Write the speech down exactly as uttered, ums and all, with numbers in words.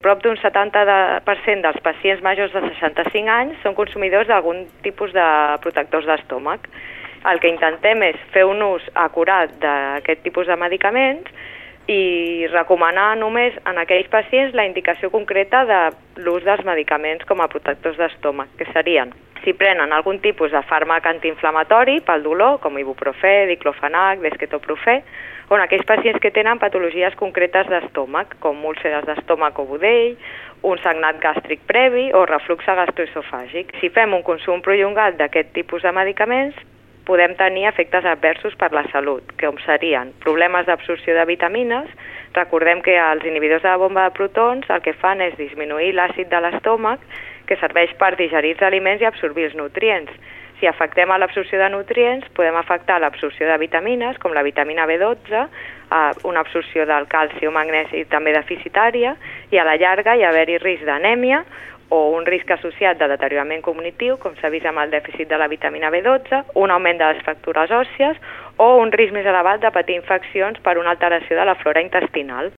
prop d'un setanta per cent dels pacients majors de seixanta-cinc anys són consumidors d'algun tipus de protectors d'estómac. El que intentem és fer un ús acurat d'aquest tipus de medicaments i recomanar només en aquells pacients la indicació concreta de l'ús dels medicaments com a protectors d'estómac, que serien si prenen algun tipus de fàrmac antiinflamatori pel dolor, com ibuprofè, diclofenac, desquetoprofè, o en aquells pacients que tenen patologies concretes d'estómac, com úlceres d'estómac o budell, un sagnat gàstric previ o reflux gastroesofàgic. Si fem un consum prolongat d'aquest tipus de medicaments, podem tenir efectes adversos per la salut, com serien problemes d'absorció de vitamines. Recordem que els inhibidors de la bomba de protons el que fan és disminuir l'àcid de l'estómac, que serveix per digerir els aliments i absorbir els nutrients. Si afectem a l'absorció de nutrients, podem afectar l'absorció de vitamines, com la vitamina B dotze, una absorció del calci o magnesi també deficitària, i a la llarga hi haver-hi risc d'anèmia o un risc associat de deteriorament cognitiu, com s'ha vist amb el dèficit de la vitamina B dotze, un augment de les fractures òssies o un risc més elevat de patir infeccions per una alteració de la flora intestinal.